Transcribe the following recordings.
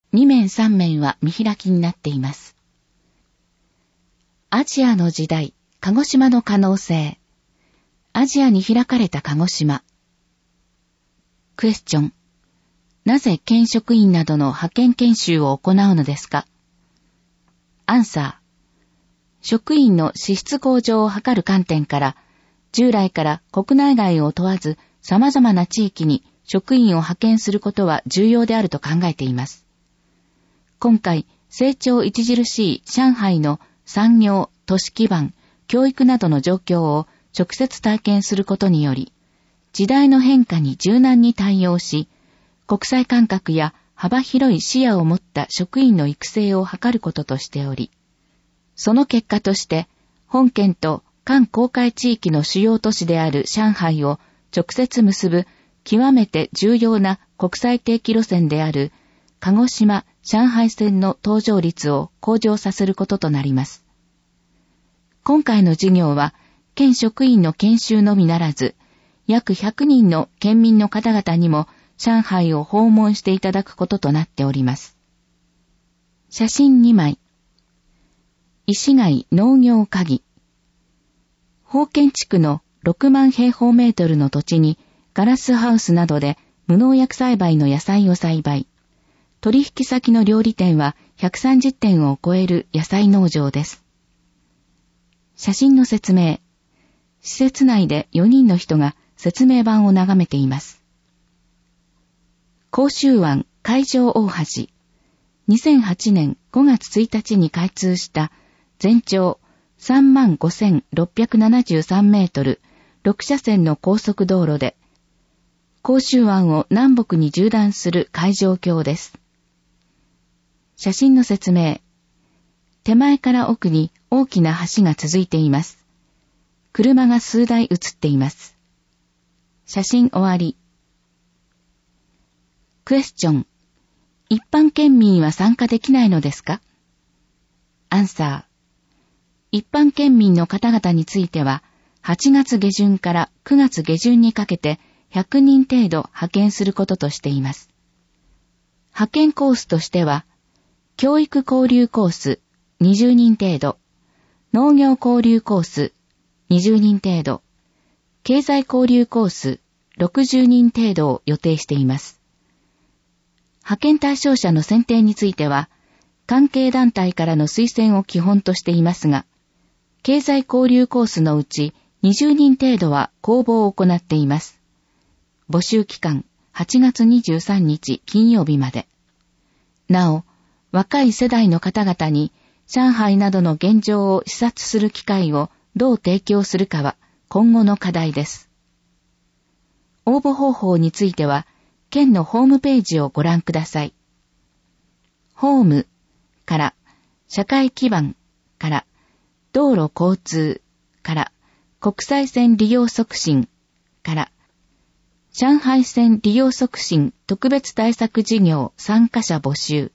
2面3面は見開きになっています。アジアの時代、鹿児島の可能性。アジアに開かれた鹿児島。クエスチョン。なぜ県職員などの派遣研修を行うのですか？アンサー。職員の資質向上を図る観点から、従来から国内外を問わず様々な地域に職員を派遣することは重要であると考えています。今回、成長著しい上海の産業、都市基盤、教育などの状況を直接体験することにより、時代の変化に柔軟に対応し、国際感覚や幅広い視野を持った職員の育成を図ることとしており、その結果として、本県と環郊海地域の主要都市である上海を直接結ぶ極めて重要な国際定期路線である鹿児島・上海線の搭乗率を向上させることとなります。今回の事業は、県職員の研修のみならず、約100人の県民の方々にも上海を訪問していただくこととなっております。写真2枚。石貝農業科技。宝建地区の6万平方メートルの土地にガラスハウスなどで無農薬栽培の野菜を栽培。取引先の料理店は130店を超える野菜農場です。写真の説明。施設内で4人の人が説明板を眺めています。甲州湾海上大橋。2008年5月1日に開通した全長35,673 メートル6車線の高速道路で、甲州湾を南北に縦断する海上橋です。写真の説明。手前から奥に大きな橋が続いています。車が数台映っています。写真終わり。クエスチョン。一般県民は参加できないのですか？アンサー。一般県民の方々については、8月下旬から9月下旬にかけて100人程度派遣することとしています。派遣コースとしては、教育交流コース20人程度、農業交流コース20人程度、経済交流コース60人程度を予定しています。派遣対象者の選定については、関係団体からの推薦を基本としていますが、経済交流コースのうち20人程度は公募を行っています。募集期間8月23日金曜日まで。なお、若い世代の方々に上海などの現状を視察する機会をどう提供するかは今後の課題です。応募方法については、県のホームページをご覧ください。ホームから社会基盤から道路交通から国際線利用促進から上海線利用促進特別対策事業参加者募集。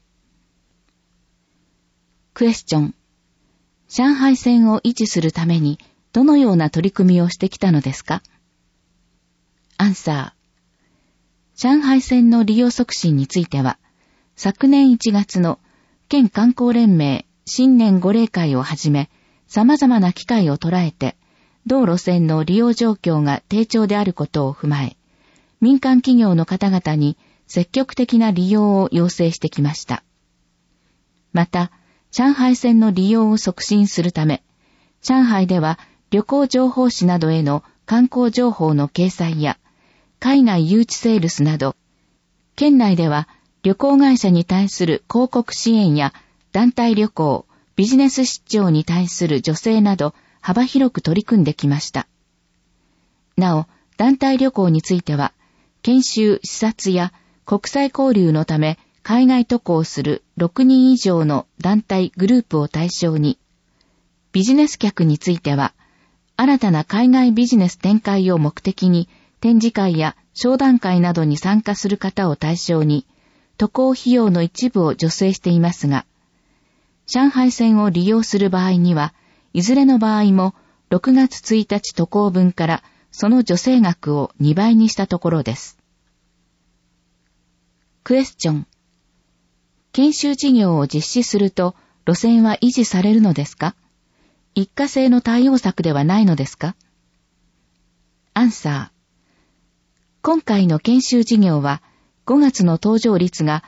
クエスチョン。上海線を維持するためにどのような取り組みをしてきたのですか？アンサー。上海線の利用促進については、昨年1月の県観光連盟新年御例会をはじめ、様々な機会を捉えて、同路線の利用状況が低調であることを踏まえ、民間企業の方々に積極的な利用を要請してきました。また、上海線の利用を促進するため、上海では旅行情報誌などへの観光情報の掲載や、海外誘致セールスなど、県内では旅行会社に対する広告支援や団体旅行、ビジネス出張に対する助成など幅広く取り組んできました。なお、団体旅行については、研修、視察や国際交流のため海外渡航する6人以上の団体グループを対象に、ビジネス客については、新たな海外ビジネス展開を目的に展示会や商談会などに参加する方を対象に、渡航費用の一部を助成していますが、上海線を利用する場合には、いずれの場合も6月1日渡航分からその助成額を2倍にしたところです。クエスチョン。 研修事業を実施すると路線は維持されるのですか？一過性の対応策ではないのですか？アンサー。今回の研修事業は5月の搭乗率が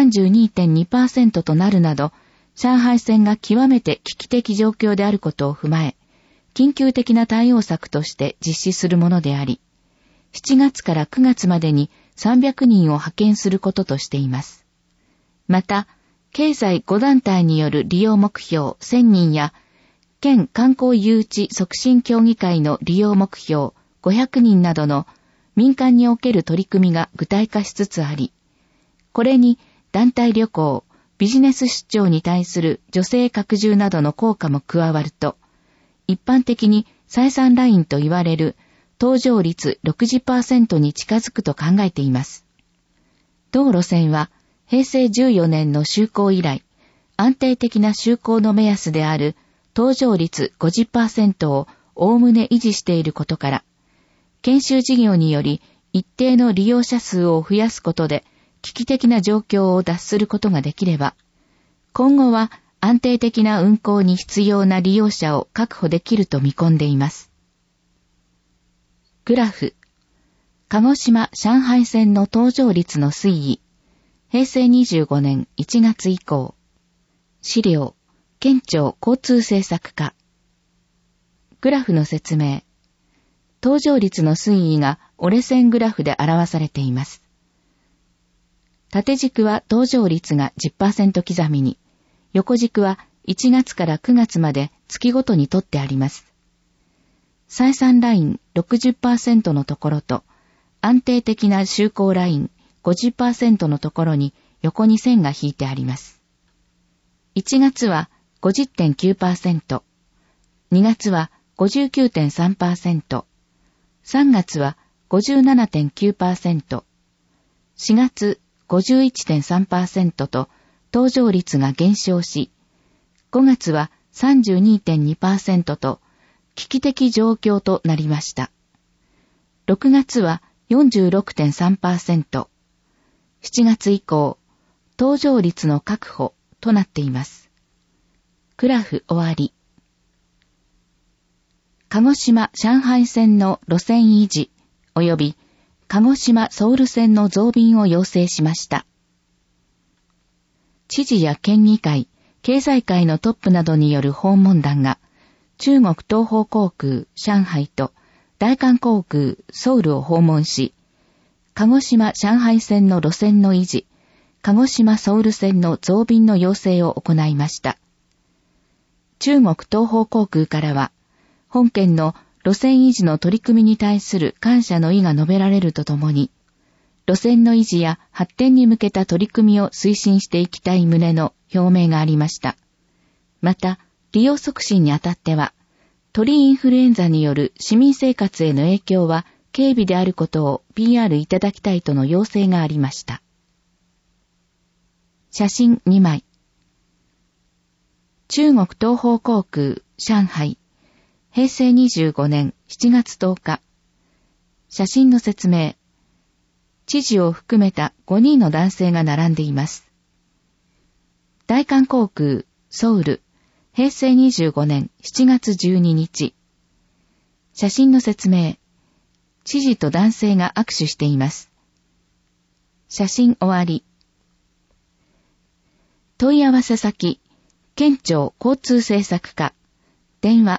32.2% となるなど、上海線が極めて危機的状況であることを踏まえ、緊急的な対応策として実施するものであり、7月から9月までに300人を派遣することとしています。また、経済5団体による利用目標1000人や、県観光誘致促進協議会の利用目標500人などの民間における取り組みが具体化しつつあり、これに団体旅行、ビジネス出張に対する助成拡充などの効果も加わると、一般的に採算ラインと言われる搭乗率 60% に近づくと考えています。同路線は平成14年の就航以来、安定的な就航の目安である搭乗率 50% をおおむね維持していることから、研修事業により一定の利用者数を増やすことで危機的な状況を脱することができれば、今後は安定的な運航に必要な利用者を確保できると見込んでいます。グラフ、鹿児島・上海線の搭乗率の推移、平成25年1月以降。資料、県庁交通政策課。グラフの説明。搭乗率の推移が折れ線グラフで表されています。縦軸は搭乗率が 10% 刻みに、横軸は1月から9月まで月ごとにとってあります。採算ライン 60% のところと、安定的な就航ライン 50% のところに横に線が引いてあります。1月は 50.9%、2月は 59.3%、3月は 57.9%、4月 51.3% と搭乗率が減少し、5月は 32.2% と危機的状況となりました。6月は 46.3%、7月以降、搭乗率の確保となっています。グラフ終わり。鹿児島・上海線の路線維持及び鹿児島・ソウル線の増便を要請しました。知事や県議会、経済界のトップなどによる訪問団が中国東方航空上海と大韓航空ソウルを訪問し、鹿児島・上海線の路線の維持、鹿児島・ソウル線の増便の要請を行いました。中国東方航空からは、本県の路線維持の取り組みに対する感謝の意が述べられるとともに、路線の維持や発展に向けた取り組みを推進していきたい旨の表明がありました。また、利用促進にあたっては、鳥インフルエンザによる市民生活への影響は軽微であることを PR いただきたいとの要請がありました。写真2枚。中国東方航空上海、平成25年7月10日。写真の説明。知事を含めた5人の男性が並んでいます。大韓航空ソウル、平成25年7月12日。写真の説明。知事と男性が握手しています。写真終わり。問い合わせ先、県庁交通政策課、電話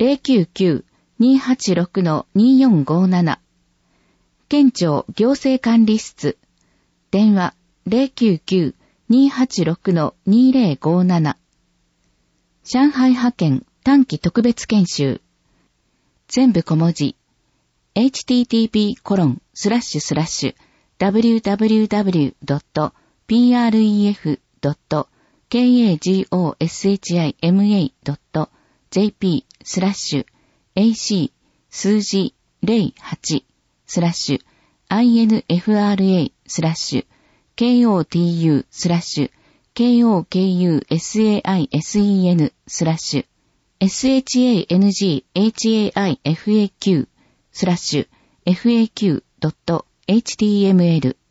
099-286-2457、県庁行政管理室、電話 099-286-2057、上海派遣短期特別研修、全部小文字、http://www.prefgoshima.jp/ac 数字08-infra/kotusaisen/shanghaifaq/faq.html